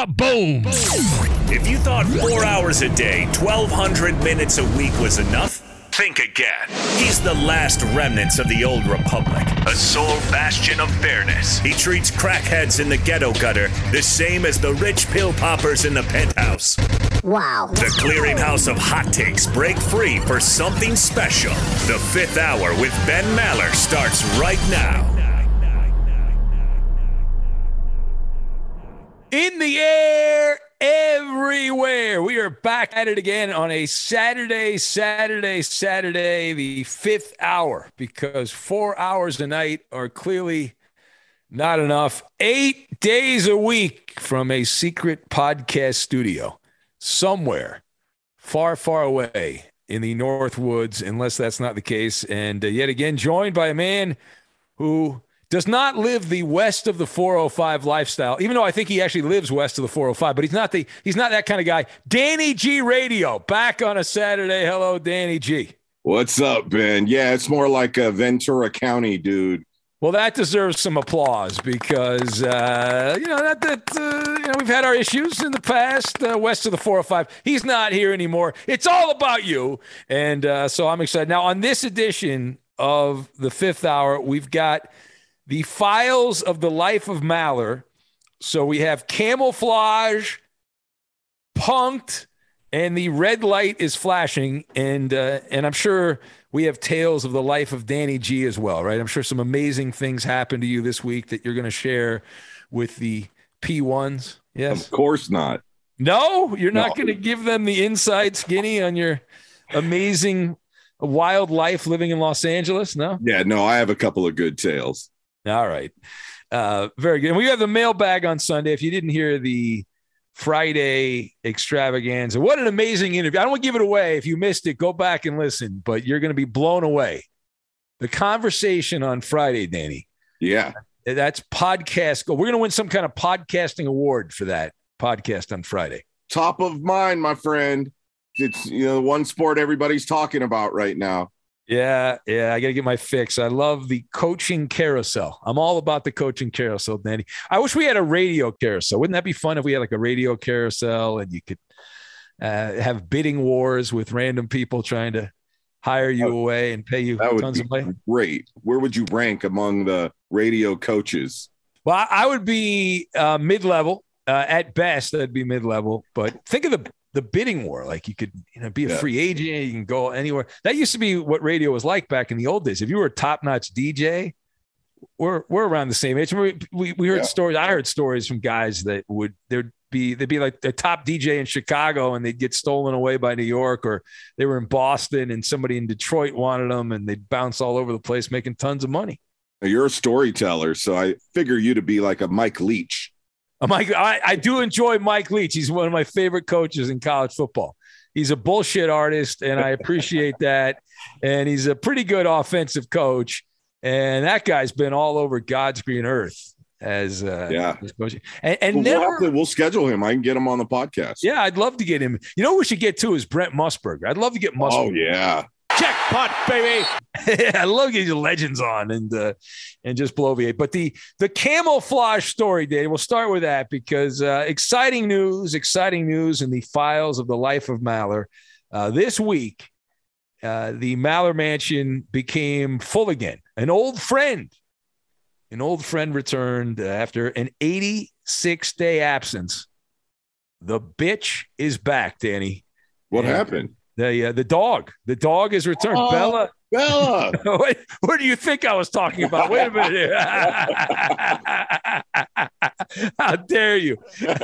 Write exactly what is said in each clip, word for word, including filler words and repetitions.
Boom. If you thought four hours a day, twelve hundred minutes a week was enough, think again. He's the last remnants of the old republic, a sole bastion of fairness. He treats crackheads in the ghetto gutter the same as the rich pill poppers in the penthouse. Wow. The clearinghouse of hot takes break free for something special. The Fifth Hour with Ben Maller starts right now. In the air, everywhere. We are back at it again on a Saturday, Saturday, Saturday, the fifth hour, because four hours a night are clearly not enough. Eight days a week from a secret podcast studio somewhere far, far away in the North Woods, unless that's not the case. And uh, yet again, joined by a man who does not live the west of the four oh five lifestyle, even though I think he actually lives west of the four oh five, but he's not the he's not that kind of guy. Danny G Radio, back on a Saturday. Hello, Danny G. What's up, Ben? Yeah, it's more like a Ventura County dude. Well, that deserves some applause because, uh, you know, that, that uh, you know, we've had our issues in the past uh, west of the four oh five. He's not here anymore. It's all about you. And uh, so I'm excited. Now, on this edition of the Fifth Hour, we've got the files of the life of Maller. So we have camouflage, punked, and the red light is flashing. And uh, and I'm sure we have tales of the life of Danny G as well, right? I'm sure some amazing things happened to you this week that you're going to share with the P ones. Yes? Of course not. No? You're not No. going to give them the inside skinny on your amazing wild life living in Los Angeles? No? Yeah, no, I have a couple of good tales. All right. Uh, very good. And we have the mailbag on Sunday. If you didn't hear the Friday extravaganza, what an amazing interview. I don't want to give it away. If you missed it, go back and listen, but you're going to be blown away. The conversation on Friday, Danny. Yeah. That's podcast. We're going to win some kind of podcasting award for that podcast on Friday. Top of mind, my friend. It's, you know, one sport everybody's talking about right now. Yeah, yeah, I got to get my fix. I love the coaching carousel. I'm all about the coaching carousel, Danny. I wish we had a radio carousel. Wouldn't that be fun if we had like a radio carousel and you could uh, have bidding wars with random people trying to hire you Oh, away and pay you That would tons be of money? great. Where would you rank among the radio coaches? Well, I I would be uh, mid-level. Uh, at best, that'd be mid-level. But think of the the bidding war. Like you could, you know, be a Yeah. free agent. You can go anywhere. That used to be what radio was like back in the old days. If you were a top-notch D J, we're we're around the same age. We we, we heard Yeah. stories. I heard stories from guys that would there'd be they'd be like the top D J in Chicago and they'd get stolen away by New York, or they were in Boston and somebody in Detroit wanted them and they'd bounce all over the place making tons of money. You're a storyteller, so I figure you to be like a Mike Leach. Mike, I, I do enjoy Mike Leach. He's one of my favorite coaches in college football. He's a bullshit artist, and I appreciate that. And he's a pretty good offensive coach. And that guy's been all over God's green earth as uh, Yeah. as coach. And, and Well, never, we'll, have to, we'll schedule him. I can get him on the podcast. yeah, I'd love to get him. You know who we should get too is Brent Musburger. I'd love to get Musburger. Oh, yeah. Jackpot, baby. I love getting your legends on and uh, and just bloviate. But the the camouflage story, Dave, we'll start with that because uh, exciting news, exciting news in the files of the life of Maller. Uh, this week, uh, the Maller Mansion became full again. An old friend, an old friend returned uh, after an eighty-six day absence. The bitch is back, Danny. What And- happened? The uh, the dog, the dog is returned. Oh. Bella, Bella. what, what do you think I was talking about? Wait a minute. How dare you?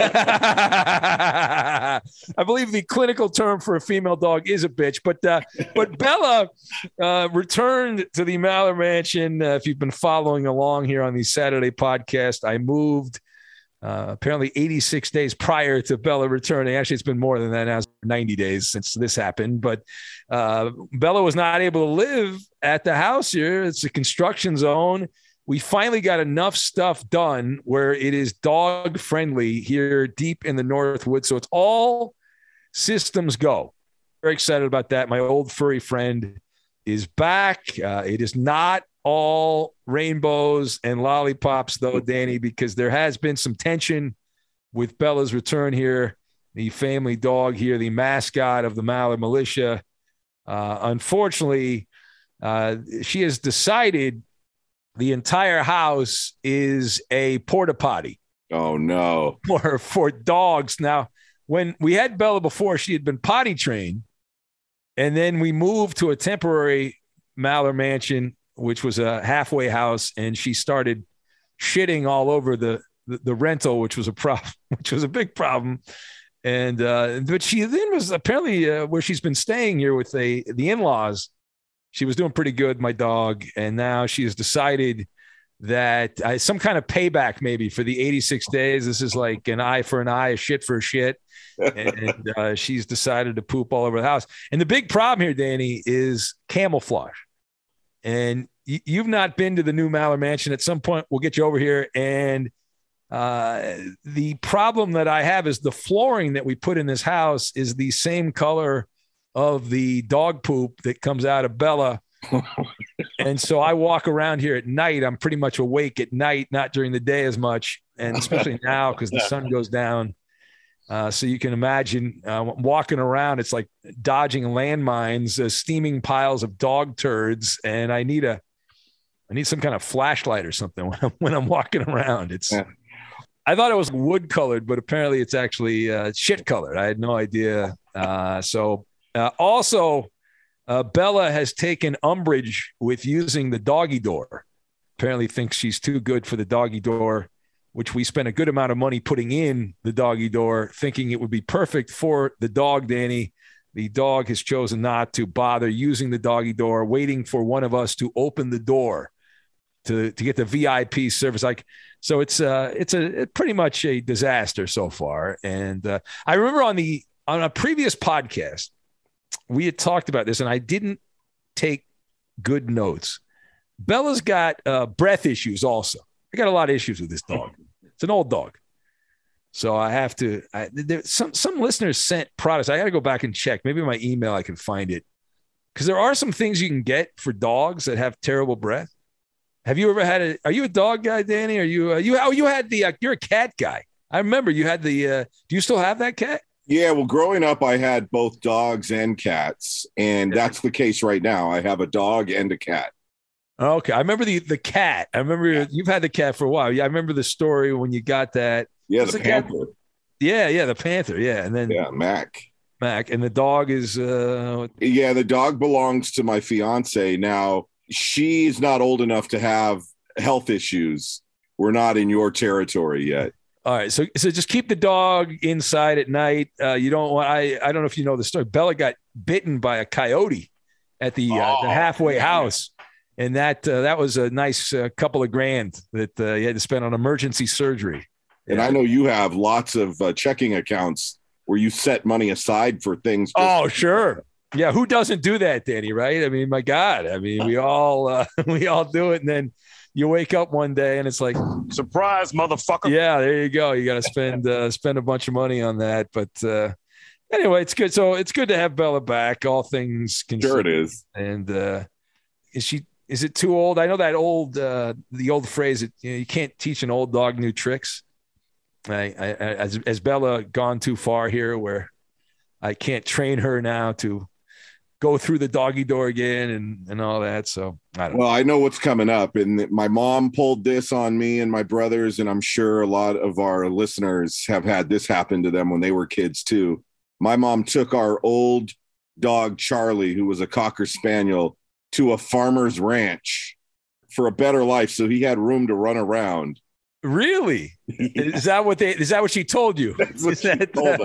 I believe the clinical term for a female dog is a bitch, but uh, but Bella uh, returned to the Maller Mansion. Uh, if you've been following along here on the Saturday podcast, I moved Uh, apparently eighty-six days prior to Bella returning. Actually, it's been more than that now. It's ninety days since this happened. But uh, Bella was not able to live at the house here. It's a construction zone. We finally got enough stuff done where it is dog friendly here deep in the Northwood. So it's all systems go. Very excited about that. My old furry friend is back. Uh, it is not all rainbows and lollipops, though, Danny, because there has been some tension with Bella's return here, the family dog here, the mascot of the Maller Militia. Uh, unfortunately, uh, she has decided the entire house is a porta potty. Oh, no. For, for dogs. Now, when we had Bella before, she had been potty trained. And then we moved to a temporary Maller mansion, which was a halfway house. And she started shitting all over the, the, the rental, which was a problem, which was a big problem. And, uh, but she then was apparently uh, where she's been staying here with the, the in-laws. She was doing pretty good, my dog. And now she has decided that uh, some kind of payback maybe for the eighty-six days. This is like an eye for an eye, a shit for a shit. And uh, she's decided to poop all over the house. And the big problem here, Danny, is camouflage. And y- you've not been to the new Maller Mansion. At some point, we'll get you over here. And uh, the problem that I have is the flooring that we put in this house is the same color of the dog poop that comes out of Bella. And so I walk around here at night. I'm pretty much awake at night, not during the day as much. And especially now because the sun goes down. Uh, so you can imagine uh, walking around. It's like dodging landmines, uh, steaming piles of dog turds. And I need a, I need some kind of flashlight or something when I'm, when I'm walking around. It's, yeah. I thought it was wood colored, but apparently it's actually uh, shit colored. I had no idea. Uh, so uh, also, Uh, Bella has taken umbrage with using the doggy door. Apparently thinks she's too good for the doggy door, which we spent a good amount of money putting in the doggy door, thinking it would be perfect for the dog, Danny. The dog has chosen not to bother using the doggy door, waiting for one of us to open the door to, to get the V I P service. Like, so it's uh it's a it pretty much a disaster so far. And uh, I remember on the on a previous podcast, we had talked about this and I didn't take good notes. Bella's got uh, breath issues also. I got a lot of issues with this dog. It's an old dog. So I have to, I, there, some, some listeners sent products. I got to go back and check. Maybe my email, I can find it. Because there are some things you can get for dogs that have terrible breath. Have you ever had a, are you a dog guy, Danny? Are you, uh, you, oh, you had the, uh, you're a cat guy. I remember you had the, uh, do you still have that cat? Yeah, well, growing up, I had both dogs and cats, and that's the case right now. I have a dog and a cat. Okay, I remember the the cat. I remember yeah. You've had the cat for a while. Yeah, I remember the story when you got that. Yeah, the, the panther. Cat? Yeah, yeah, the panther. Yeah, and then yeah, Mac. Mac, and the dog is. Uh... Yeah, the dog belongs to my fiance now. She's not old enough to have health issues. We're not in your territory yet. All right, so so just keep the dog inside at night. Uh, you don't want. I I don't know if you know the story. Bella got bitten by a coyote at the, uh, oh, the halfway yeah. house, and that uh, that was a nice uh, couple of grand that uh, you had to spend on emergency surgery. And yeah. I know you have lots of uh, checking accounts where you set money aside for things. Oh, sure. Yeah, who doesn't do that, Danny? Right? I mean, my God. I mean, we all uh, we all do it, and then you wake up one day and it's like, surprise, motherfucker. Yeah, there you go. You got to spend uh, spend a bunch of money on that. But uh, anyway, it's good. So it's good to have Bella back. All things considered. Sure, it is. And uh, is she? Is it too old? I know that old uh, the old phrase that you know, you can't teach an old dog new tricks. I, I, as as Bella gone too far here, where I can't train her now to go through the doggy door again and, and all that. So I don't well, know. I know what's coming up, and my mom pulled this on me and my brothers, and I'm sure a lot of our listeners have had this happen to them when they were kids too. My mom took our old dog, Charlie, who was a Cocker Spaniel, to a farmer's ranch for a better life. So he had room to run around. Really? Yeah. Is that what they, is that what she told you? That's what she that, told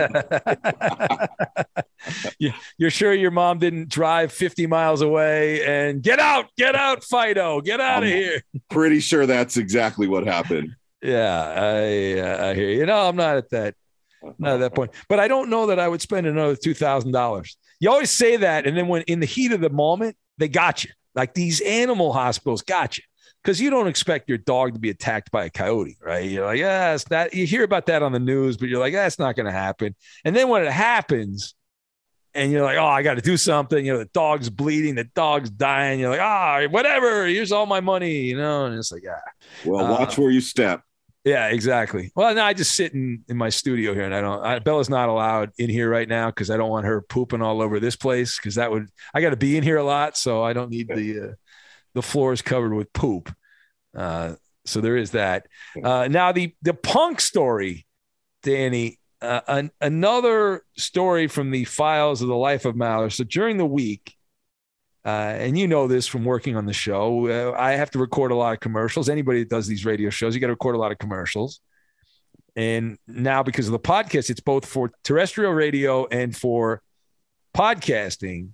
them. You're sure your mom didn't drive fifty miles away and get out, get out, Fido, get out I'm of here. Pretty sure that's exactly what happened. Yeah. I, uh, I hear you. No, I'm not at that, not at that point, but I don't know that I would spend another two thousand dollars. You always say that. And then when in the heat of the moment, they got you. Like these animal hospitals got you. Because you don't expect your dog to be attacked by a coyote, right? You're like, yeah, it's not. You hear about that on the news, but you're like, that's not going to happen. And then when it happens, and you're like, oh, I got to do something. You know, the dog's bleeding, the dog's dying. You're like, ah, oh, whatever. Here's all my money, you know. And it's like, yeah. Well, watch uh, where you step. Yeah, exactly. Well, no, I just sit in, in my studio here, and I don't. I, Bella's not allowed in here right now because I don't want her pooping all over this place. Because that would, I got to be in here a lot, so I don't need the uh, the floors covered with poop. Uh, so there is that. Uh, now the the Punk story, Danny. Uh, an, another story from the files of the life of Maller. So during the week, uh, and you know this from working on the show, uh, I have to record a lot of commercials. Anybody that does these radio shows, you got to record a lot of commercials. And now because of the podcast, it's both for terrestrial radio and for podcasting.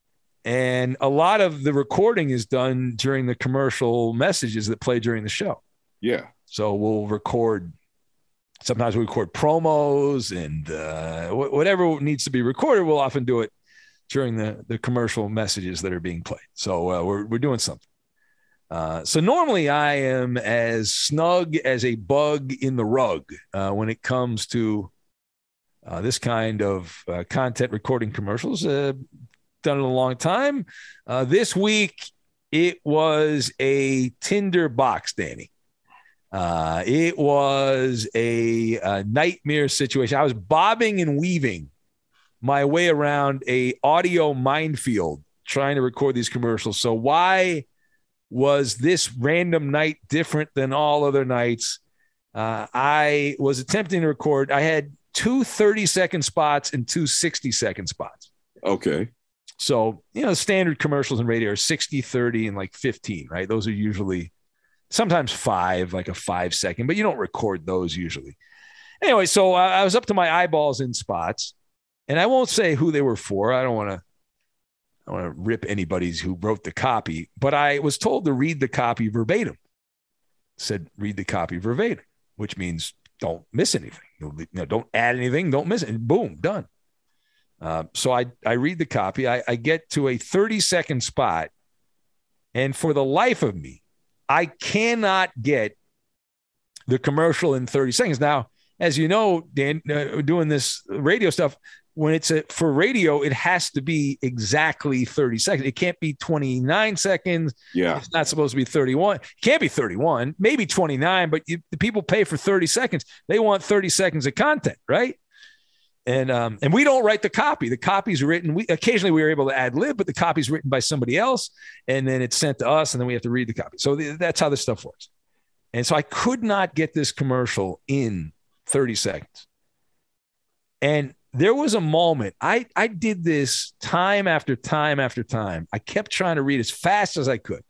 And a lot of the recording is done during the commercial messages that play during the show. Yeah. So we'll record. Sometimes we record promos and uh, wh- whatever needs to be recorded, we'll often do it during the, the commercial messages that are being played. So uh, we're we're doing something. Uh, so normally I am as snug as a bug in the rug uh, when it comes to uh, this kind of uh, content recording commercials. Uh, done it a long time. Uh, this week it was a Tinder box, Danny. Uh, it was a, a nightmare situation. I was bobbing and weaving my way around a audio minefield trying to record these commercials. So why was this random night different than all other nights? Uh, I was attempting to record. I had two thirty-second spots and two sixty-second spots. Okay. So, you know, standard commercials in radio are sixty, thirty, and like fifteen, right? Those are usually sometimes five, like a five second, but you don't record those usually. Anyway, so I was up to my eyeballs in spots, and I won't say who they were for. I don't want to I want to rip anybody's who wrote the copy, but I was told to read the copy verbatim. It said, read the copy verbatim, which means don't miss anything. You know, don't add anything. Don't miss it. And boom, done. Uh, so I, I read the copy. I, I get to a thirty second spot, and for the life of me, I cannot get the commercial in thirty seconds. Now, as you know, Dan, uh, doing this radio stuff, when it's a, for radio, it has to be exactly thirty seconds. It can't be twenty-nine seconds. Yeah. It's not supposed to be thirty-one. It can't be thirty-one, maybe twenty-nine, but you, the people pay for thirty seconds. They want thirty seconds of content, right? And um, and we don't write the copy. The copy's written. We occasionally we were able to ad lib, but the copy's written by somebody else, and then it's sent to us, and then we have to read the copy. So th- that's how this stuff works. And so I could not get this commercial in thirty seconds. And there was a moment. I I did this time after time after time. I kept trying to read as fast as I could,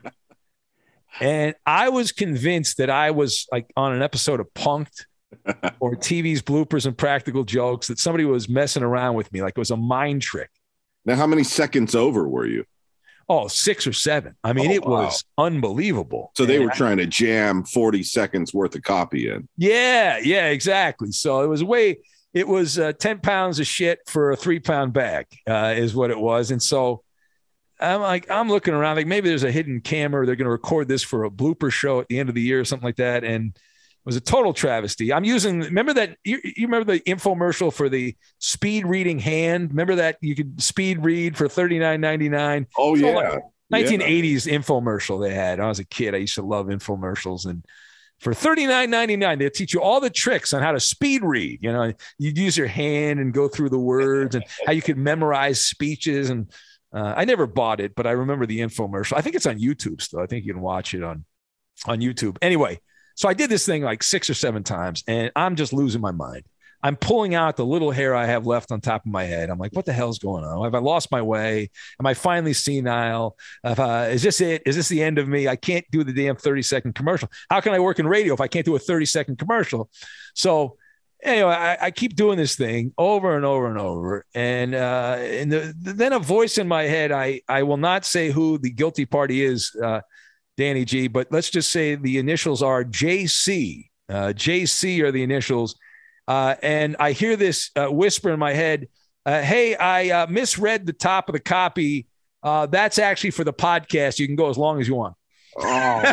and I was convinced that I was like on an episode of Punk'd. Or T V's bloopers and practical jokes, that somebody was messing around with me like it was a mind trick. Now, how many seconds over were you? Oh, six or seven. I mean, oh, it wow. was unbelievable. So they and were I, trying to jam forty seconds worth of copy in. Yeah, yeah, exactly. So it was way, it was uh, ten pounds of shit for a three pound bag uh, is what it was. And so I'm like, I'm looking around like maybe there's a hidden camera. They're going to record this for a blooper show at the end of the year or something like that. And it was a total travesty. I'm using, remember that, you, you remember the infomercial for the speed reading hand? Remember that you could speed read for thirty-nine ninety-nine? Oh, so yeah. Like nineteen eighties yeah. infomercial they had. I was a kid. I used to love infomercials. And for thirty-nine ninety-nine, they'll teach you all the tricks on how to speed read. You know, you'd use your hand and go through the words and how you could memorize speeches. And uh, I never bought it, but I remember the infomercial. I think it's on YouTube still. I think you can watch it on, on YouTube. Anyway, so I did this thing like six or seven times, and I'm just losing my mind. I'm pulling out the little hair I have left on top of my head. I'm like, what the hell's going on? Have I lost my way? Am I finally senile? Uh, is this it? Is this the end of me? I can't do the damn thirty second commercial. How can I work in radio if I can't do a thirty second commercial? So anyway, I, I keep doing this thing over and over and over. And, uh, and the, then a voice in my head, I, I will not say who the guilty party is, uh, Danny G, but let's just say the initials are J C. Uh, J C are the initials. Uh, and I hear this uh, whisper in my head, uh, hey, I uh, misread the top of the copy. Uh, that's actually for the podcast. You can go as long as you want. Oh.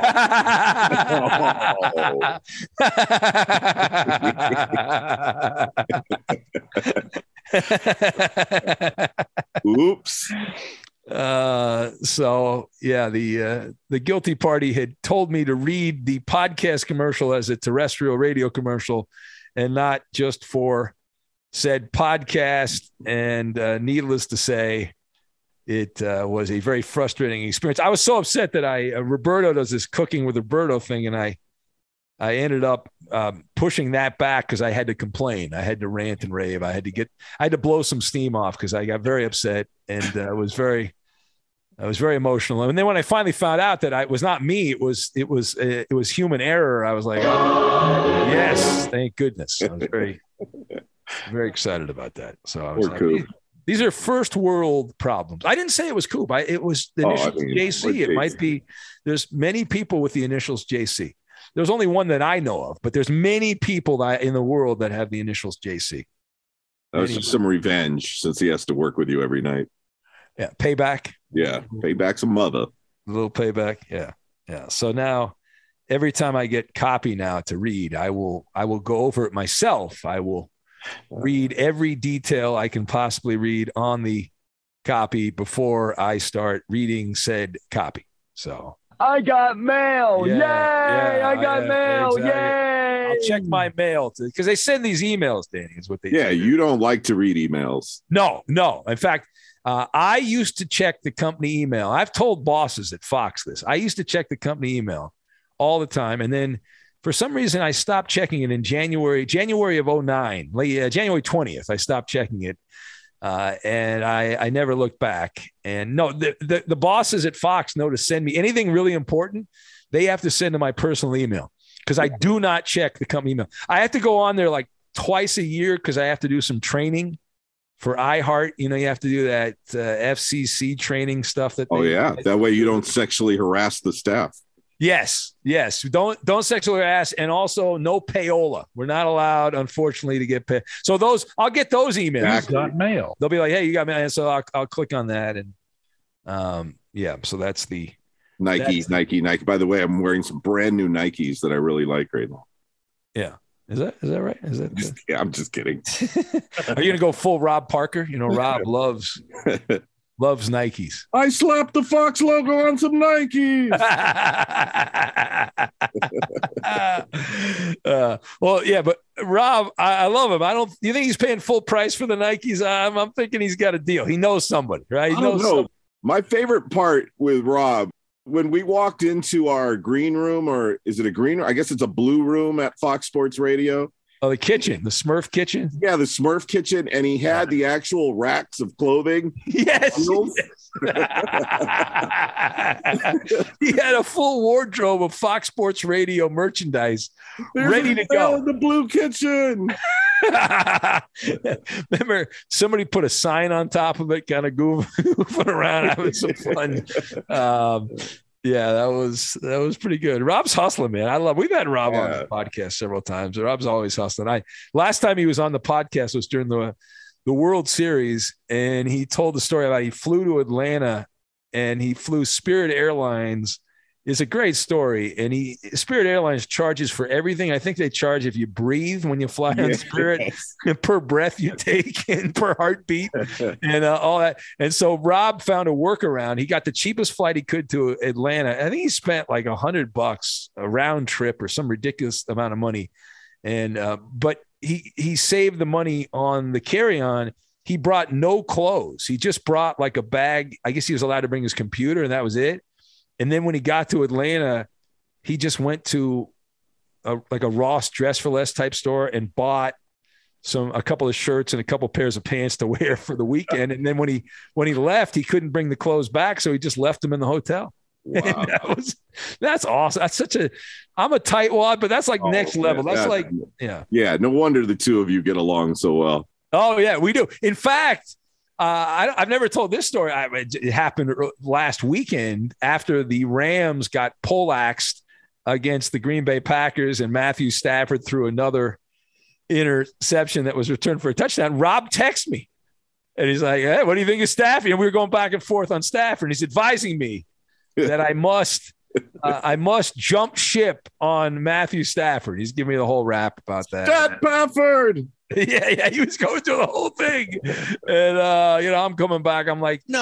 Oops. Uh, so yeah, the uh, the guilty party had told me to read the podcast commercial as a terrestrial radio commercial, and not just for said podcast. And uh, needless to say, it uh, was a very frustrating experience. I was so upset that I uh, Roberto does this cooking with Roberto thing, and I I ended up um, pushing that back because I had to complain. I had to rant and rave. I had to get I had to blow some steam off because I got very upset and uh, was very. I was very emotional, and then when I finally found out that I, it was not me, it was it was uh, it was human error. I was like, oh, yes, thank goodness. I was very very excited about that. So I was Poor like, Coop. these are first world problems. I didn't say it was Coop. I, it was the Oh, I initials mean, J C. or It J C. might be. There's many people with the initials J C. There's only one that I know of, but there's many people that in the world that have the initials J C. That was just some revenge since he has to work with you every night. Yeah, payback. Yeah, payback's a mother. A little payback. Yeah. Yeah. So now every time I get copy now to read, I will I will go over it myself. I will read every detail I can possibly read on the copy before I start reading said copy. So I got mail. Yeah, Yay. yeah, I got yeah, mail. exactly. Yay. I'll check my mail because they send these emails, Danny, is what they Yeah, do. you don't like to read emails. No, no. In fact, uh, I used to check the company email. I've told bosses at Fox this. I used to check the company email all the time. And then for some reason, I stopped checking it in January, January of oh nine, like, uh, January twentieth. I stopped checking it. Uh, and I, I never looked back. And no, the, the, the bosses at Fox know to send me anything really important. They have to send to my personal email because I do not check the company email. I have to go on there like twice a year because I have to do some training for iHeart. You know, you have to do that uh, F C C training stuff. That Oh they, yeah, that way you don't sexually harass the staff. Yes, yes. Don't don't sexually harass, and also no payola. We're not allowed, unfortunately, to get paid. So those, I'll get those emails. Exactly. Got mail. They'll be like, "Hey, you got mail," and so I'll I'll click on that, and um, yeah. So that's the Nike, That's- Nike, Nike. By the way, I'm wearing some brand new Nikes that I really like right now. yeah. Is that is that right? Is that? Just- yeah, I'm just kidding. Are you gonna go full Rob Parker? You know, Rob loves loves Nikes. I slapped the Fox logo on some Nikes. uh, well, yeah, but Rob, I, I love him. I don't. You think he's paying full price for the Nikes? I'm, I'm thinking he's got a deal. He knows somebody, right? He I don't knows know. somebody. My favorite part with Rob, when we walked into our green room, or is it a green room? I guess it's a blue room at Fox Sports Radio. Oh, the kitchen, the Smurf kitchen. Yeah, the Smurf kitchen, and he had the actual racks of clothing. Yes. Bundles. He had a full wardrobe of Fox Sports Radio merchandise There's ready a to sale go. in the blue kitchen. Remember, somebody put a sign on top of it, kind of goofing around, having some fun. Um, yeah, that was that was pretty good. Rob's hustling, man. I love. We've had Rob on Yeah. the podcast several times. Rob's always hustling. I last time he was on the podcast was during the the World Series, and he told the story about he flew to Atlanta, and he flew Spirit Airlines. It's a great story, and he Spirit Airlines charges for everything. I think they charge if you breathe when you fly on Yeah. Spirit, per breath you take and per heartbeat, and uh, all that. And so Rob found a workaround. He got the cheapest flight he could to Atlanta. I think he spent like a hundred bucks a round trip or some ridiculous amount of money, and uh, but he he saved the money on the carry-on. He brought no clothes. He just brought like a bag. I guess he was allowed to bring his computer, and that was it. And then when he got to Atlanta, he just went to a, like a Ross Dress for Less type store and bought some a couple of shirts and a couple of pairs of pants to wear for the weekend. And then when he when he left, he couldn't bring the clothes back, so he just left them in the hotel. Wow. And that was that's awesome. That's such a I'm a tightwad, but that's like Oh, next level. yeah, That's that- like yeah. Yeah, no wonder the two of you get along so well. Oh yeah, we do. In fact, uh, I, I've never told this story. I, it happened last weekend after the Rams got poleaxed against the Green Bay Packers, and Matthew Stafford threw another interception that was returned for a touchdown. Rob texted me, and he's like, "Hey, what do you think of Stafford?" And we were going back and forth on Stafford, and he's advising me that I must. Uh, I must jump ship on Matthew Stafford. He's giving me the whole rap about that. Stat Pafford. Yeah, yeah, he was going through the whole thing, and uh, you know, I'm coming back. I'm like, No.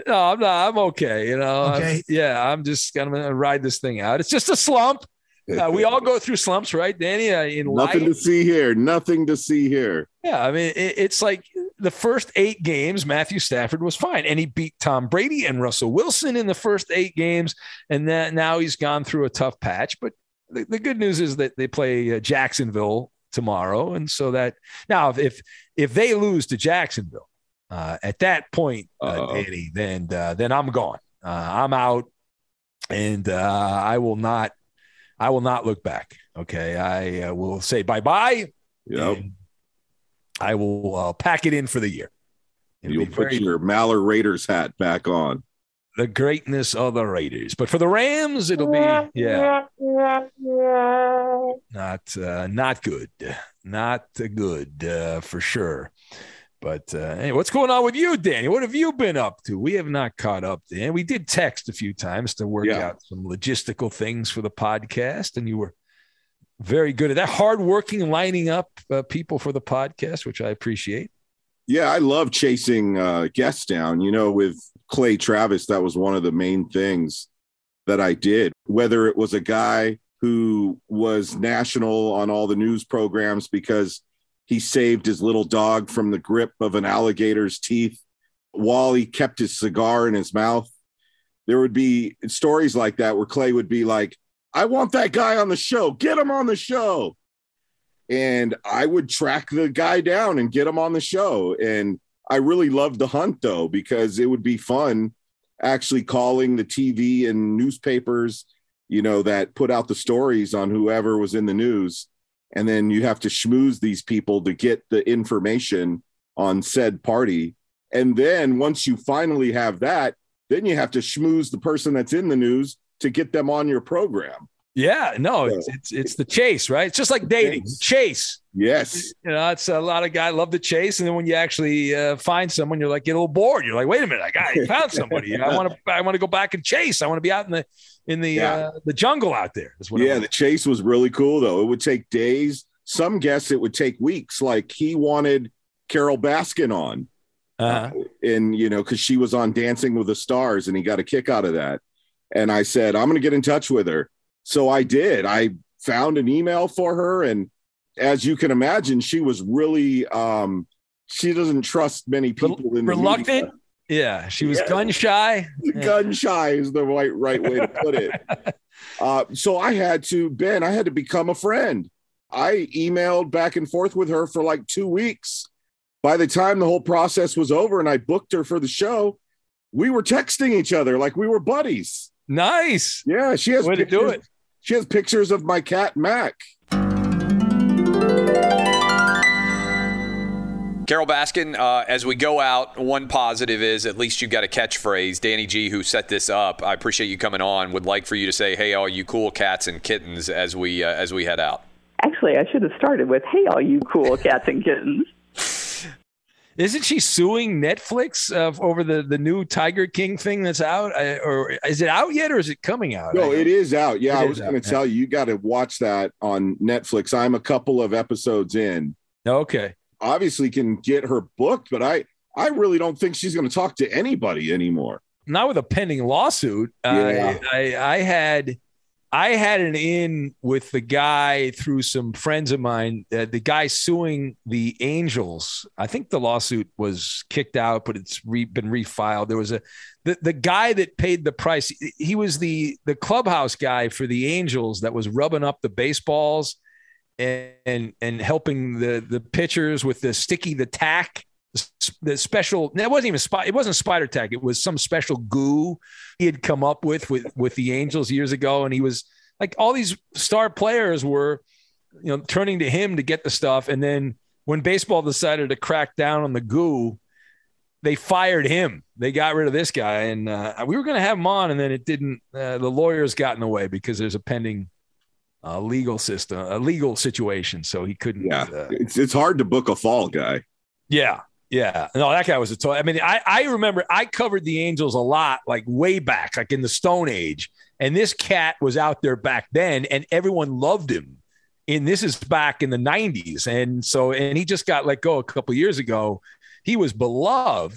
No, I'm not. I'm okay. You know. Okay. I'm, yeah, I'm just gonna ride this thing out. It's just a slump. Uh, we all go through slumps, right, Danny? Uh, in Nothing life. to see here. Nothing to see here. Yeah, I mean, it, it's like the first eight games, Matthew Stafford was fine, and he beat Tom Brady and Russell Wilson in the first eight games, and that now he's gone through a tough patch. But the, the good news is that they play uh, Jacksonville tomorrow, and so that now if if they lose to Jacksonville uh, at that point, uh, Danny, then uh, then I'm gone. Uh, I'm out, and uh, I will not. I will not look back. Okay. I uh, will say bye-bye. Yep. I will uh, pack it in for the year. It'll You'll put your Maller Raiders hat back on. The greatness of the Raiders. But for the Rams, it'll be, yeah, not, uh, not good. Not good uh, for sure. But uh, hey, what's going on with you, Danny? What have you been up to? We have not caught up, Dan. We did text a few times to work yeah. out some logistical things for the podcast, and you were very good at that. Hardworking, lining up uh, people for the podcast, which I appreciate. Yeah, I love chasing uh, guests down. You know, with Clay Travis, that was one of the main things that I did. Whether it was a guy who was national on all the news programs because he saved his little dog from the grip of an alligator's teeth while he kept his cigar in his mouth. There would be stories like that where Clay would be like, I want that guy on the show. Get him on the show. And I would track the guy down and get him on the show. And I really loved the hunt, though, because it would be fun actually calling the T V and newspapers, you know, that put out the stories on whoever was in the news. And then you have to schmooze these people to get the information on said party. And then once you finally have that, then you have to schmooze the person that's in the news to get them on your program. Yeah, no, So, it's, it's it's the chase, right? It's just like dating. Yes. Chase. Yes. You know, it's a lot of guys love the chase. And then when you actually uh, find someone, you're like, get a little bored. You're like, wait a minute, I got I found somebody. I want to I want to go back and chase. I want to be out in the in the Yeah. uh, the jungle out there. Is what Yeah, I the chase was really cool, though. It would take days. Some guests, it would take weeks. Like he wanted Carol Baskin on. uh-huh. Uh, and, you know, because she was on Dancing with the Stars and he got a kick out of that. And I said, I'm going to get in touch with her. So I did. I found an email for her. And as you can imagine, she was really, um, she doesn't trust many people in the reluctant. media. Yeah, she was Yeah. gun shy. Gun shy is the right, right way to put it. uh, so I had to, Ben, I had to become a friend. I emailed back and forth with her for like two weeks. By the time the whole process was over and I booked her for the show, we were texting each other like we were buddies. Nice. Yeah, she has Way to pictures, do it. She has pictures of my cat Mac. Carol Baskin, uh, as we go out, one positive is at least you got a catchphrase. Danny G, who set this up, I appreciate you coming on, would like for you to say, hey, all you cool cats and kittens as we uh, as we head out. Actually, I should have started with, hey, all you cool cats and kittens. Isn't she suing Netflix uh, over the, the new Tiger King thing that's out? I, or is it out yet or is it coming out? No, it is out. Yeah, It I is was out, going to yeah. tell you, you got to watch that on Netflix. I'm a couple of episodes in. Okay. Obviously can get her booked, but I, I really don't think she's going to talk to anybody anymore. Not with a pending lawsuit. Yeah. I, I I had I had an in with the guy through some friends of mine. Uh, the guy suing the Angels. I think the lawsuit was kicked out, but it's re, been refiled. There was a the, the guy that paid the price. He was the the clubhouse guy for the Angels that was rubbing up the baseballs and and, and helping the the pitchers with the sticky the tack. The special, it wasn't even spot. It wasn't spider tack. It was some special goo he had come up with with with the Angels years ago, and he was like, all these star players were, you know, turning to him to get the stuff. And then when baseball decided to crack down on the goo, they fired him. They got rid of this guy, and uh, we were going to have him on, and then it didn't. Uh, the lawyers got in the way because there's a pending uh, legal system, a legal situation, so he couldn't. Yeah, Uh, it's it's hard to book a fall guy. yeah. Yeah, no, that guy was a toy. I mean, I, I remember I covered the Angels a lot, like way back, like in the Stone Age. And this cat was out there back then, and everyone loved him. And this is back in the nineties. And so, and he just got let go a couple years ago. He was beloved.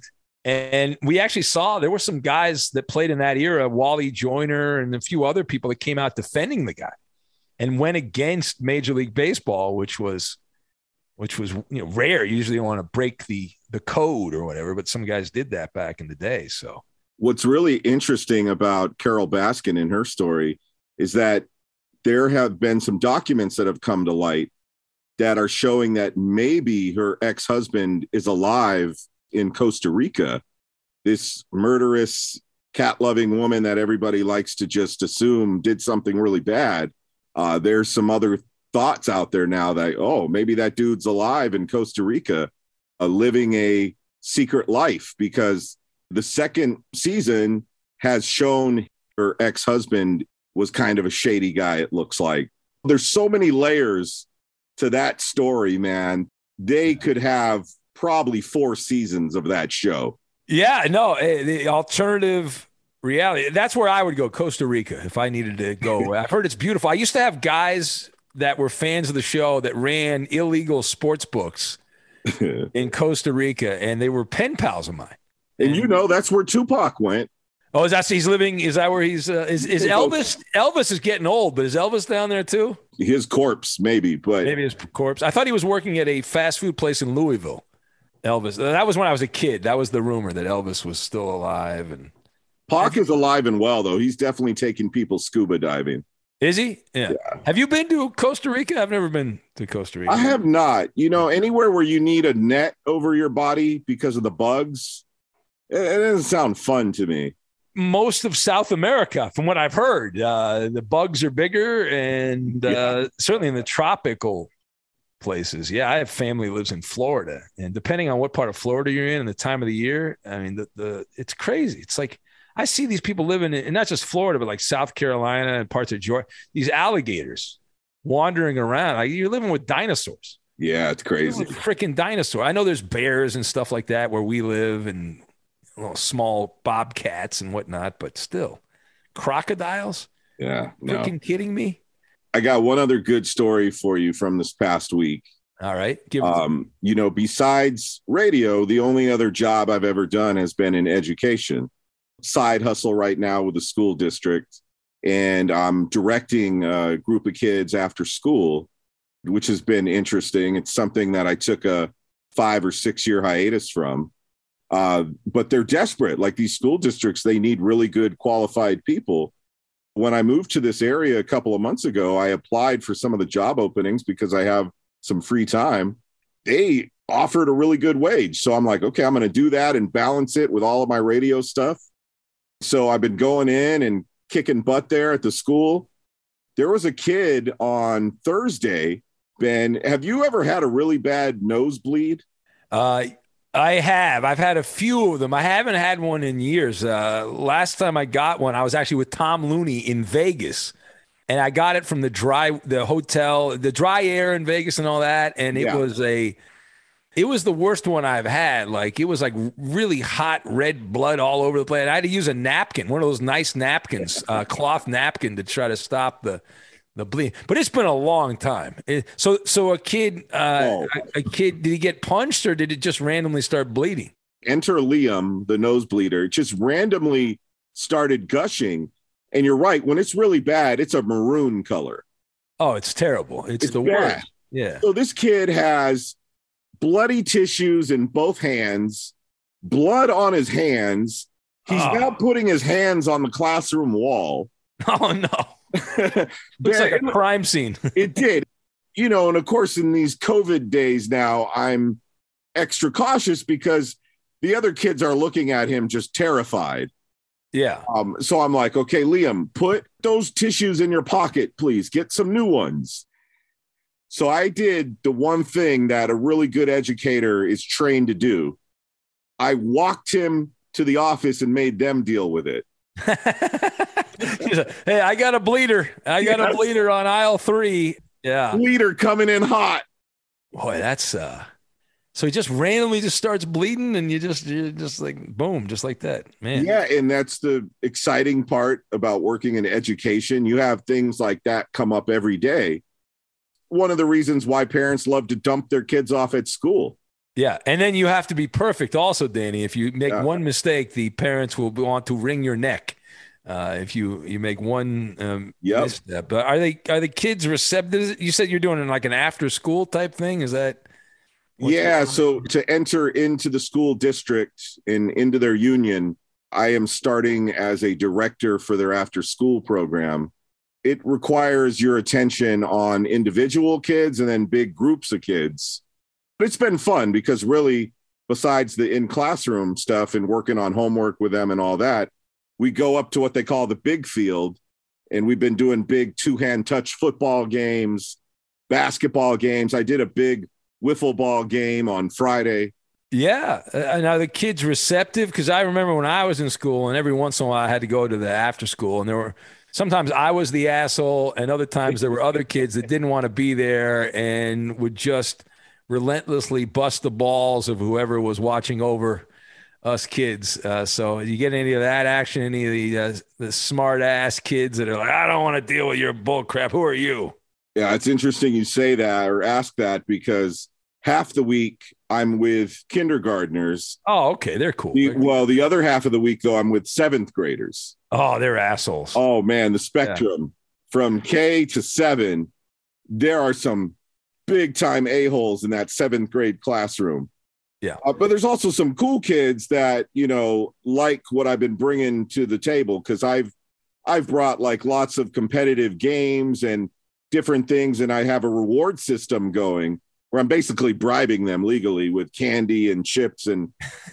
And we actually saw there were some guys that played in that era, Wally Joyner and a few other people that came out defending the guy and went against Major League Baseball, which was which was you know rare. Usually you want to break the the code or whatever, but some guys did that back in the day. So what's really interesting about Carole Baskin and her story is that there have been some documents that have come to light that are showing that maybe her ex-husband is alive in Costa Rica. This murderous, cat-loving woman that everybody likes to just assume did something really bad. Uh, there's some other thoughts out there now that, oh, maybe that dude's alive in Costa Rica, uh, living a secret life, because the second season has shown her ex-husband was kind of a shady guy, it looks like. There's so many layers to that story, man. They could have probably four seasons of that show. Yeah, no, the alternative reality. That's where I would go, Costa Rica, if I needed to go. I've heard it's beautiful. I used to have guys that were fans of the show that ran illegal sports books in Costa Rica, and they were pen pals of mine. And you know, that's where Tupac went. Oh, is that he's living? Is that where he's? Uh, is is Elvis? Elvis is getting old, but is Elvis down there too? His corpse, maybe, but maybe his corpse. I thought he was working at a fast food place in Louisville. Elvis. That was when I was a kid. That was the rumor that Elvis was still alive. And Pac is alive and well, though. He's definitely taking people scuba diving. Is he? Yeah. yeah. Have you been to Costa Rica? I've never been to Costa Rica. I have not. You know, anywhere where you need a net over your body because of the bugs, it, it doesn't sound fun to me. Most of South America, from what I've heard, uh, the bugs are bigger, and uh, yeah. certainly in the tropical places. Yeah, I have family lives in Florida, and depending on what part of Florida you're in and the time of the year, I mean, the, the it's crazy. It's like I see these people living in, and not just Florida, but like South Carolina and parts of Georgia, these alligators wandering around. Like you're living with dinosaurs. Yeah, it's crazy. Freaking dinosaur. I know there's bears and stuff like that where we live, and little small bobcats and whatnot, but still, crocodiles. Yeah, no. Freaking kidding me. I got one other good story for you from this past week. All right. Give um, you know, besides radio, the only other job I've ever done has been in education. Side hustle right now with the school district. And I'm directing a group of kids after school, which has been interesting. It's something that I took a five or six year hiatus from. Uh, but they're desperate. Like these school districts, they need really good qualified people. When I moved to this area a couple of months ago, I applied for some of the job openings because I have some free time. They offered a really good wage. So I'm like, okay, I'm going to do that and balance it with all of my radio stuff. So I've been going in and kicking butt there at the school. There was a kid on Thursday. Ben, have you ever had a really bad nosebleed? Uh, I have. I've had a few of them. I haven't had one in years. Uh, last time I got one, I was actually with Tom Looney in Vegas, and I got it from the dry, the hotel, the dry air in Vegas and all that. And it yeah. was a, it was the worst one I've had. Like it was like really hot red blood all over the place. I had to use a napkin, one of those nice napkins, uh, cloth napkin to try to stop the, the bleeding. But it's been a long time. It, so, so a kid, uh, a, a kid, did he get punched or did it just randomly start bleeding? Enter Liam, the nosebleeder, just randomly started gushing. And you're right. When it's really bad, it's a maroon color. Oh, it's terrible. It's, it's the bad. worst. Yeah. So this kid has bloody tissues in both hands, blood on his hands. He's oh. now putting his hands on the classroom wall. Oh, no. Looks like a crime scene. It did. You know, and of course, in these COVID days now, I'm extra cautious because the other kids are looking at him just terrified. Yeah. Um, so I'm like, okay, Liam, put those tissues in your pocket, please. Get some new ones. So I did the one thing that a really good educator is trained to do. I walked him to the office and made them deal with it. Hey, I got a bleeder. I got yes. a bleeder on aisle three. Yeah. Bleeder coming in hot. Boy, that's uh so he just randomly just starts bleeding and you just you're just like boom, just like that. Man. Yeah, and that's the exciting part about working in education. You have things like that come up every day. One of the reasons why parents love to dump their kids off at school. Yeah. And then you have to be perfect also, Danny. If you make Yeah. one mistake, the parents will want to wring your neck. Uh, if you, you make one um, Yep. misstep. But are they are the kids receptive? You said you're doing it like an after school type thing. Is that? what's Yeah. going on? So to enter into the school district and into their union, I am starting as a director for their after school program. It requires your attention on individual kids and then big groups of kids. But it's been fun because really, besides the in classroom stuff and working on homework with them and all that, we go up to what they call the big field. And we've been doing big two hand touch football games, basketball games. I did a big wiffle ball game on Friday. Yeah. Uh, now the kids receptive? Because I remember when I was in school and every once in a while I had to go to the after school and there were sometimes I was the asshole and other times there were other kids that didn't want to be there and would just relentlessly bust the balls of whoever was watching over us kids. Uh, so you get any of that action, any of the, uh, the smart ass kids that are like, I don't want to deal with your bull crap. Who are you? Yeah, it's interesting you say that or ask that because half the week I'm with kindergartners. Oh, okay. They're cool. The, They're cool. well, the other half of the week, though, I'm with seventh graders. Oh, they're assholes. Oh, man, the spectrum from K to seven, there are some big time a-holes in that seventh grade classroom. Yeah. Uh, but there's also some cool kids that, you know, like what I've been bringing to the table because I've I've brought like lots of competitive games and different things. And I have a reward system going where I'm basically bribing them legally with candy and chips and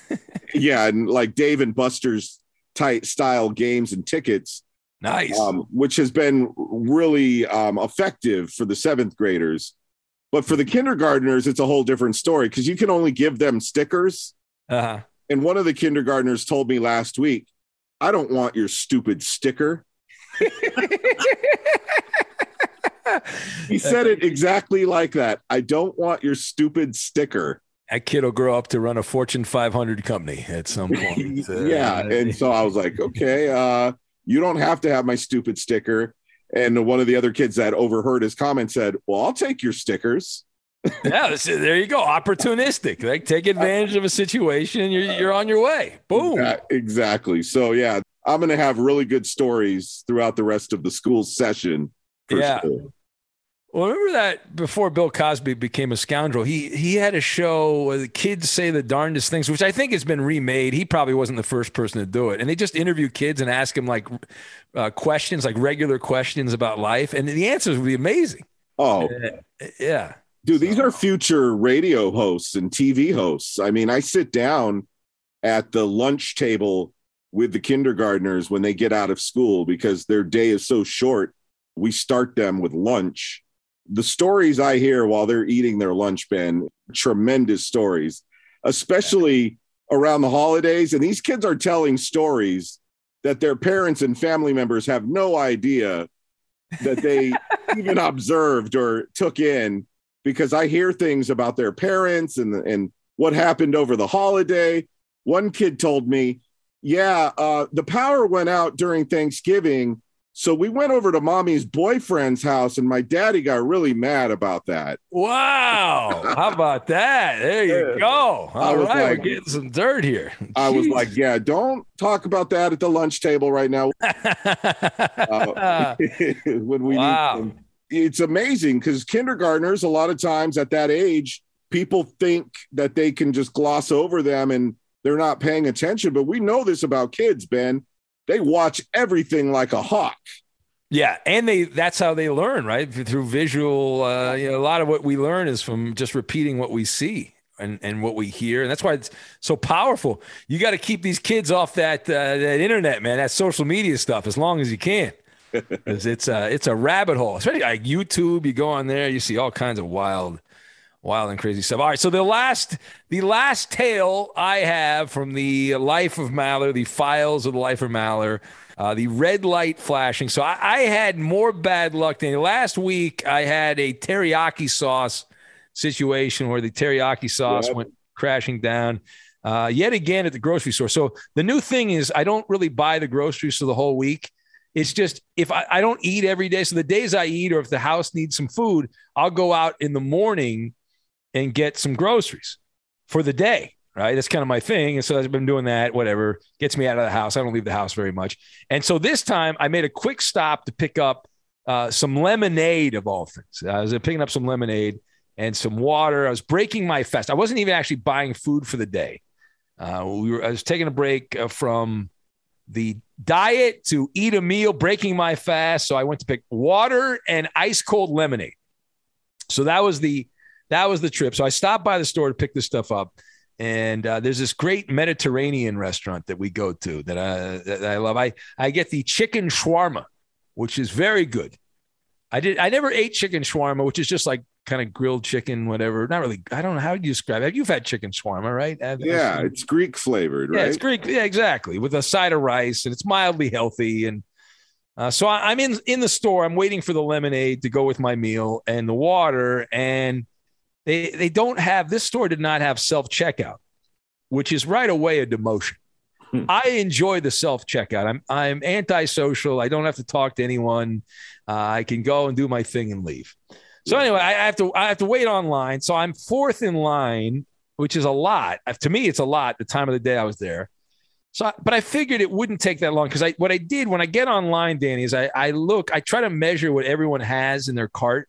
yeah. And like Dave and Buster's tight style games and tickets. Nice. Um, which has been really um, effective for the seventh graders. But for the kindergartners, it's a whole different story because you can only give them stickers. Uh-huh. And one of the kindergartners told me last week, I don't want your stupid sticker. He said it exactly like that. I don't want your stupid sticker. That kid will grow up to run a Fortune five hundred company at some point. Uh, yeah. And so I was like, okay, uh, you don't have to have my stupid sticker. And one of the other kids that overheard his comment said, well, I'll take your stickers. Yeah, this is- there you go. Opportunistic. Like take advantage of a situation and you're, you're on your way. Boom. Yeah, exactly. So, yeah, I'm going to have really good stories throughout the rest of the school session. For Yeah. sure. Well, remember that before Bill Cosby became a scoundrel, he he had a show where the kids say the darndest things, which I think has been remade. He probably wasn't the first person to do it. And they just interview kids and ask them like uh, questions, like regular questions about life. And the answers would be amazing. Oh, Uh, yeah. dude, these are future radio hosts and T V hosts. I mean, I sit down at the lunch table with the kindergartners when they get out of school because their day is so short. We start them with lunch. The stories I hear while they're eating their lunch, Ben, tremendous stories, especially around the holidays. And these kids are telling stories that their parents and family members have no idea that they even observed or took in, because I hear things about their parents and, and what happened over the holiday. One kid told me, yeah, uh, the power went out during Thanksgiving. So we went over to mommy's boyfriend's house and my daddy got really mad about that. Wow. How about that? There you go. All was right. like- We're getting some dirt here. I was Jeez. like, yeah, don't talk about that at the lunch table right now. Uh, when we Wow. need them. It's amazing because kindergartners, a lot of times at that age, people think that they can just gloss over them and they're not paying attention. But we know this about kids, Ben. They watch everything like a hawk. Yeah, and they that's how they learn, right? Through visual, uh, you know, a lot of what we learn is from just repeating what we see and, and what we hear. And that's why it's so powerful. You got to keep these kids off that uh, that internet, man, that social media stuff as long as you can. 'Cause it's a, it's a rabbit hole, especially like YouTube. You go on there, you see all kinds of wild, wild and crazy stuff. All right, so the last the last tale I have from the life of Maller, the files of the life of Maller, uh, the red light flashing. So I, I had more bad luck than last week. I had a teriyaki sauce situation where the teriyaki sauce Yep. went crashing down. Uh, yet again at the grocery store. So the new thing is I don't really buy the groceries for the whole week. It's just if I, I don't eat every day. So the days I eat or if the house needs some food, I'll go out in the morning and get some groceries for the day, right? That's kind of my thing. And so I've been doing that, whatever, gets me out of the house. I don't leave the house very much. And so this time I made a quick stop to pick up uh, some lemonade of all things. I was picking up some lemonade and some water. I was breaking my fast. I wasn't even actually buying food for the day. Uh, we were, I was taking a break uh, from the diet to eat a meal, breaking my fast. So I went to pick water and ice cold lemonade. So that was the, that was the trip. So I stopped by the store to pick this stuff up. And uh, there's this great Mediterranean restaurant that we go to that I, that I love. I, I get the chicken shawarma, which is very good. I did. I never ate chicken shawarma, which is just like kind of grilled chicken, whatever. Not really. I don't know how you describe it. You've had chicken shawarma, right? Yeah, it's Greek flavored, right? Yeah, it's Greek. Yeah, exactly. With a side of rice, and it's mildly healthy. And uh, so I, I'm in in the store. I'm waiting for the lemonade to go with my meal and the water. And they they don't have. This store did not have self checkout, which is right away a demotion. Hmm. I enjoy the self checkout. I'm I'm antisocial. I don't have to talk to anyone. Uh, I can go and do my thing and leave. So anyway, I have to I have to wait online. So I'm fourth in line, which is a lot. To me, it's a lot. The time of the day I was there. So, but I figured it wouldn't take that long because I what I did when I get online, Danny, is I I look. I try to measure what everyone has in their cart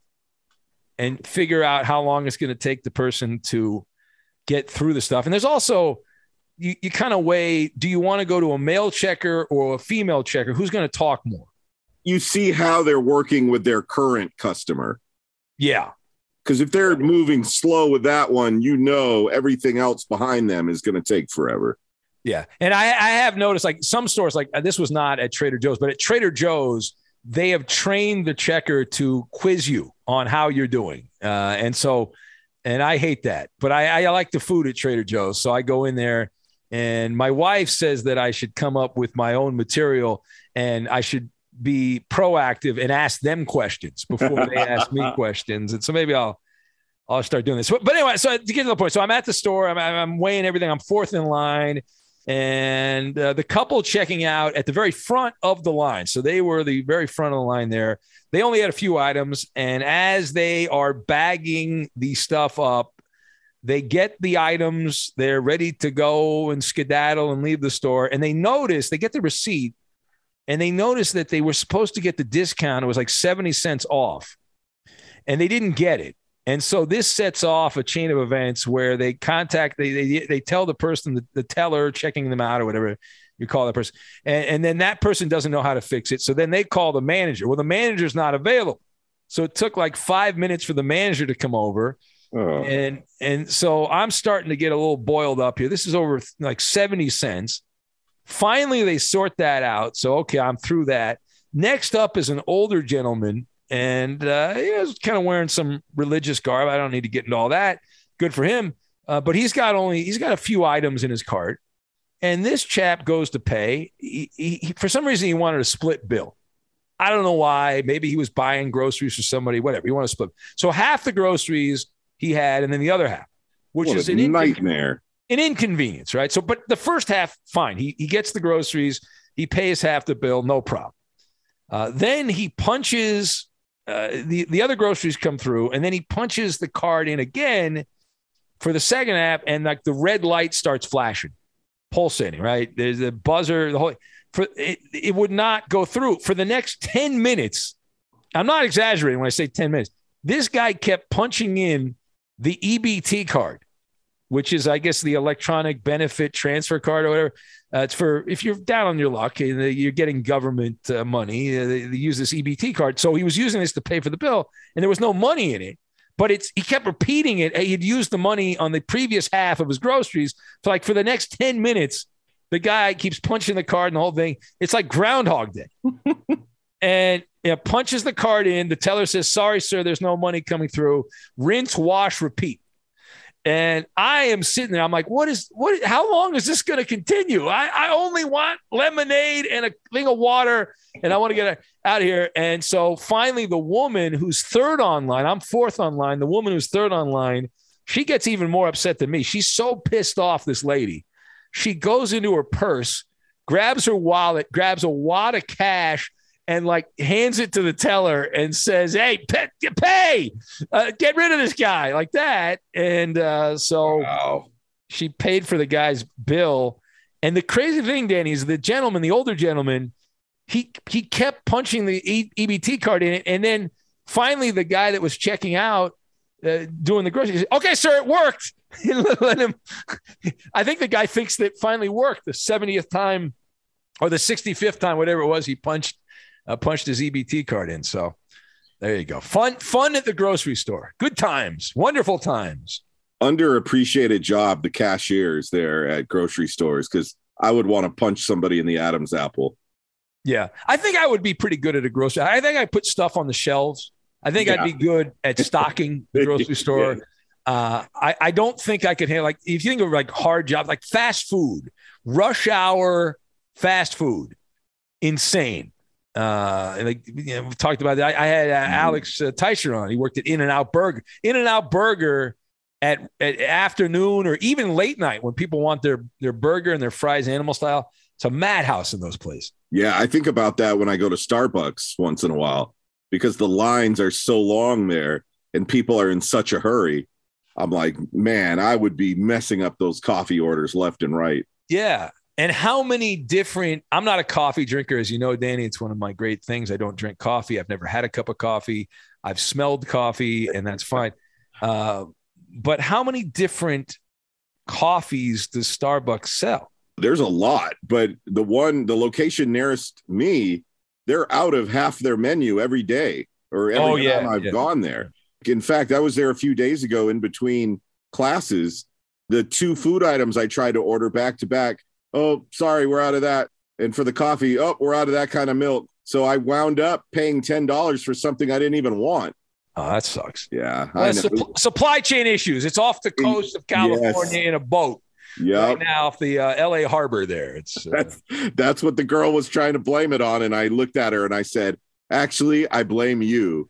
and figure out how long it's going to take the person to get through the stuff. And there's also you you kind of weigh. Do you want to go to a male checker or a female checker? Who's going to talk more? You see how they're working with their current customer. Yeah. Because if they're moving slow with that one, you know everything else behind them is going to take forever. Yeah. And I, I have noticed like some stores, like this was not at Trader Joe's, but at Trader Joe's, they have trained the checker to quiz you on how you're doing. Uh, and so, and I hate that, but I, I like the food at Trader Joe's. So I go in there and my wife says that I should come up with my own material and I should be proactive and ask them questions before they ask me questions. And so maybe I'll, I'll start doing this. But anyway, so to get to the point, so I'm at the store, I'm, I'm weighing everything. I'm fourth in line and uh, the couple checking out at the very front of the line. So they were the very front of the line there. They only had a few items. And as they are bagging the stuff up, they get the items, they're ready to go and skedaddle and leave the store. And they notice, they get the receipt, and they noticed that they were supposed to get the discount. It was like seventy cents off, and they didn't get it. And so this sets off a chain of events where they contact, they they, they tell the person, the, the teller checking them out or whatever you call that person. And, and then that person doesn't know how to fix it. So then they call the manager. Well, the manager's not available. So it took like five minutes for the manager to come over. Oh. And, and so I'm starting to get a little boiled up here. This is over like seventy cents. Finally, they sort that out. So, okay, I'm through that. Next up is an older gentleman, and uh, he was kind of wearing some religious garb. I don't need to get into all that. Good for him. Uh, but he's got only he's got a few items in his cart. And this chap goes to pay. He, he, he, for some reason, he wanted a split bill. I don't know why. Maybe he was buying groceries for somebody, whatever. He wanted to split. So half the groceries he had, and then the other half, which what is a an nightmare. An inconvenience, right? So, but the first half, fine. He he gets the groceries. He pays half the bill, no problem. Uh, then he punches, uh, the, the other groceries come through, and then he punches the card in again for the second half, and like the red light starts flashing, pulsating, right? There's a buzzer. The whole for it, it would not go through for the next ten minutes. I'm not exaggerating when I say ten minutes. This guy kept punching in the E B T card, which is, I guess, the electronic benefit transfer card or whatever. Uh, it's for if you're down on your luck and you're getting government uh, money, uh, they, they use this E B T card. So he was using this to pay for the bill, and there was no money in it. But it's he kept repeating it. He'd used the money on the previous half of his groceries. So like for the next ten minutes, the guy keeps punching the card and the whole thing. It's like Groundhog Day. And you know, punches the card in. The teller says, "Sorry, sir, there's no money coming through." Rinse, wash, repeat. And I am sitting there. I'm like, what is, what, how long is this going to continue? I, I only want lemonade and a thing of water, and I want to get out of here. And so finally, the woman who's third online, I'm fourth online, the woman who's third online, she gets even more upset than me. She's so pissed off, this lady. She goes into her purse, grabs her wallet, grabs a wad of cash, and like hands it to the teller and says, "Hey, pay, pay. Uh, get rid of this guy," like that. And uh, so, wow. she paid for the guy's bill. And the crazy thing, Danny, is the gentleman, the older gentleman, he he kept punching the E B T card in it. And then finally, the guy that was checking out, uh, doing the groceries, said, okay, sir, it worked. Let him. I think the guy thinks that it finally worked. The seventieth time or the sixty-fifth time, whatever it was, he punched uh, punched his E B T card in. So there you go. Fun, fun at the grocery store. Good times. Wonderful times. Underappreciated job, the cashiers there at grocery stores, because I would want to punch somebody in the Adam's apple. Yeah, I think I would be pretty good at a grocery. I think I put stuff on the shelves. I think yeah. I'd be good at stocking the grocery store. yeah. uh, I, I don't think I could handle, like, if you think of like hard jobs, like fast food, rush hour, fast food, insane. Uh, like you know, we've talked about that. I, I had uh, mm-hmm. Alex uh, Teicher on. He worked at In-N-Out Burger. In-N-Out Burger at, at afternoon or even late night when people want their their burger and their fries animal style. It's a madhouse in those places. Yeah, I think about that when I go to Starbucks once in a while because the lines are so long there and people are in such a hurry. I'm like, man, I would be messing up those coffee orders left and right. Yeah. And how many different, I'm not a coffee drinker, as you know, Danny, it's one of my great things. I don't drink coffee. I've never had a cup of coffee. I've smelled coffee and that's fine. Uh, but how many different coffees does Starbucks sell? There's a lot, but the one, the location nearest me, they're out of half their menu every day or every oh, yeah, time I've yeah. gone there. In fact, I was there a few days ago in between classes. The two food items I tried to order back to back. Oh, sorry, we're out of that. And for the coffee, oh, we're out of that kind of milk. So I wound up paying ten dollars for something I didn't even want. Oh, that sucks. Yeah. Well, su- supply chain issues. It's off the coast of California yes. in a boat. Yeah. Right now off the uh, L A harbor there. It's uh... that's that's what the girl was trying to blame it on. And I looked at her and I said, actually, I blame you.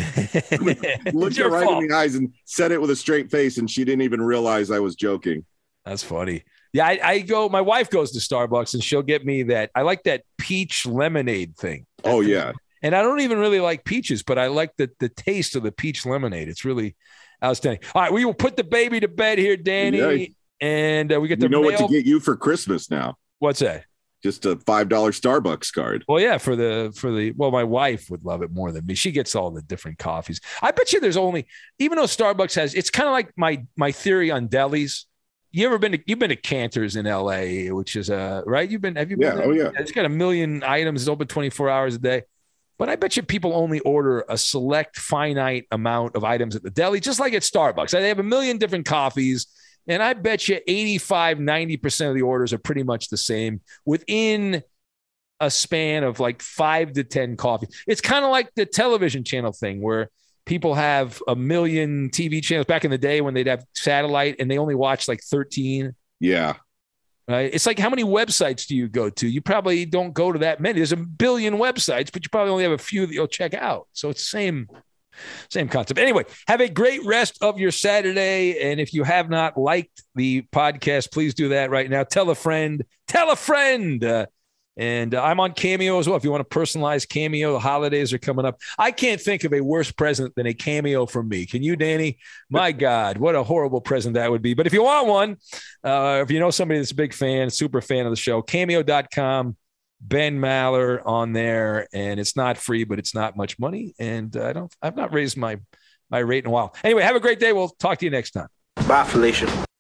Looked her right fault. in the eyes and said it with a straight face. And she didn't even realize I was joking. That's funny. Yeah, I, I go, my wife goes to Starbucks and she'll get me that. I like that peach lemonade thing. Oh, yeah. And I don't even really like peaches, but I like the, the taste of the peach lemonade. It's really outstanding. All right, we will put the baby to bed here, Danny. Yeah. And uh, we get the You know mail. what to get you for Christmas now? What's that? Just a five dollar Starbucks card. Well, yeah, for the, for the, well, my wife would love it more than me. She gets all the different coffees. I bet you there's only, even though Starbucks has, it's kind of like my, my theory on delis. You ever been to, you've been to Cantor's in L A, which is a, right? You've been, have you been? Yeah. There? Oh yeah. It's got a million items. It's open twenty-four hours a day. But I bet you people only order a select finite amount of items at the deli, just like at Starbucks. They have a million different coffees. And I bet you eighty-five, ninety percent of the orders are pretty much the same within a span of like five to ten coffees. It's kind of like the television channel thing where people have a million T V channels back in the day when they'd have satellite and they only watch like thirteen. Yeah. Right. It's like, how many websites do you go to? You probably don't go to that many. There's a billion websites, but you probably only have a few that you'll check out. So it's same, same concept. Anyway, have a great rest of your Saturday. And if you have not liked the podcast, please do that right now. Tell a friend, tell a friend. Uh, and uh, I'm on Cameo as well. If you want to personalize Cameo, the holidays are coming up. I can't think of a worse present than a Cameo from me. Can you, Danny? My God, what a horrible present that would be. But if you want one, uh, if you know somebody that's a big fan, super fan of the show, cameo dot com, Ben Maller on there. And it's not free, but it's not much money. And uh, I don't, I've not raised my, my rate in a while. Anyway, have a great day. We'll talk to you next time. Bye, Felicia.